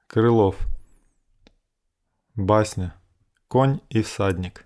Крылов. Басня. Конь и всадник.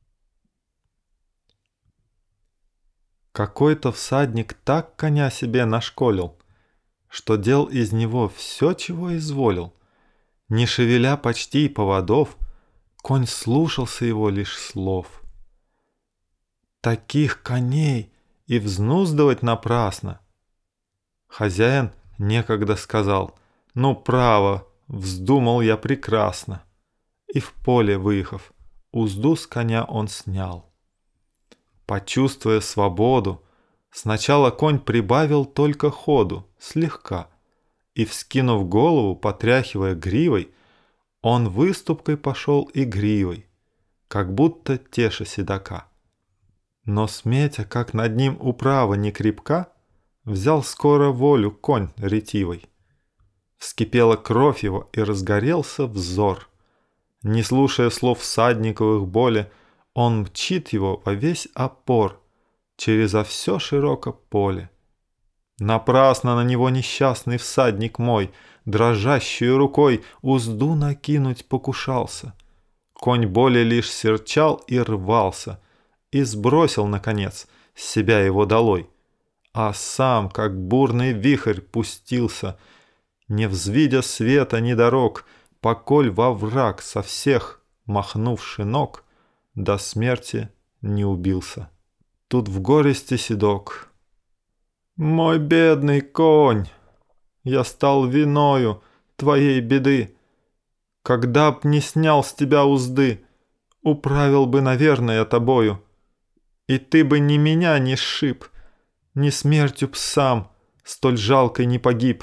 Какой-то всадник так коня себе нашколил, что дел из него все, чего изволил. Не шевеля почти и поводов, конь слушался его лишь слов. Таких коней и взнуздывать напрасно. Хозяин некогда сказал: «Ну, право, вздумал я прекрасно». И в поле выехав, узду с коня он снял. Почувствуя свободу, сначала конь прибавил только ходу, слегка, и, вскинув голову, потряхивая гривой, он выступкой пошел игривой, как будто теша седока. Но, сметя, как над ним управа не крепка, взял скоро волю конь ретивый. Вскипела кровь его, и разгорелся взор. Не слушая слов всадниковых боли, он мчит его во весь опор, черезо все широко поле. Напрасно на него несчастный всадник мой, дрожащей рукой, узду накинуть покушался. Конь боли лишь серчал и рвался, и сбросил, наконец, с себя его долой. А сам, как бурный вихрь, пустился, не взвидя света ни дорог, поколь во враг со всех, махнувши ног, до смерти не убился. Тут в горести седок: «Мой бедный конь, я стал виною твоей беды. Когда б не снял с тебя узды, управил бы, наверное, тобою. И ты бы ни меня не сшиб, ни смертью б сам столь жалкой не погиб».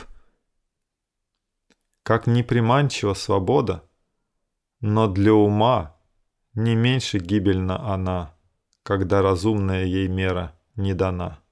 Как неприманчива свобода, но для ума не меньше гибельна она, когда разумная ей мера не дана.